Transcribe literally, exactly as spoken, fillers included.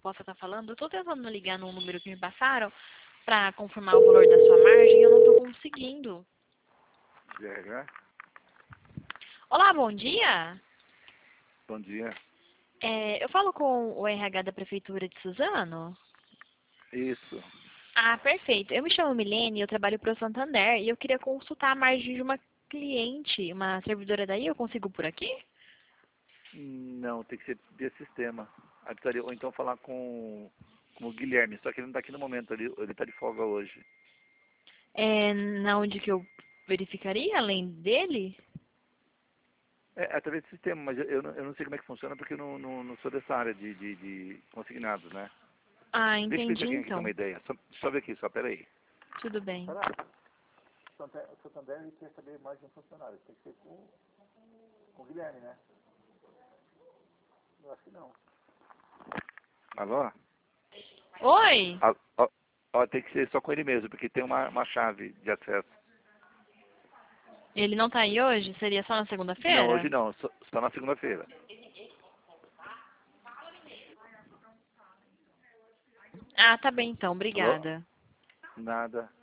possa estar falando. Eu tô tentando ligar num número que me passaram para confirmar o valor da sua margem e eu não tô conseguindo. D R? Olá, bom dia. Bom dia. É, eu falo com o R H da Prefeitura de Suzano? Isso. Ah, perfeito. Eu me chamo Milene, eu trabalho para o Santander e eu queria consultar a margem de uma cliente, uma servidora daí. Eu consigo por aqui? Não, tem que ser de sistema. Aí precisaria, ou então falar com, com o Guilherme, só que ele não está aqui no momento, ele ele está de folga hoje. É na onde que eu verificaria, além dele? É, é através do sistema, mas eu, eu, não, eu não sei como é que funciona porque eu não, não, não sou dessa área de, de, de consignados, né? Ah, Deixa eu ver se entendi alguém aqui tem uma então. ideia. Só, só ver aqui, só, peraí. Tudo bem. O Santander ele quer saber mais de um funcionário. Tem que ser com, com o Guilherme, né? Eu acho que não. Alô? Oi! Ah, ó, ó, tem que ser só com ele mesmo, porque tem uma, uma chave de acesso. Ele não tá aí hoje? Seria só na Não, hoje segunda-feira? não, só, só na segunda-feira. Ah, tá bem então. Alô? Obrigada. Nada.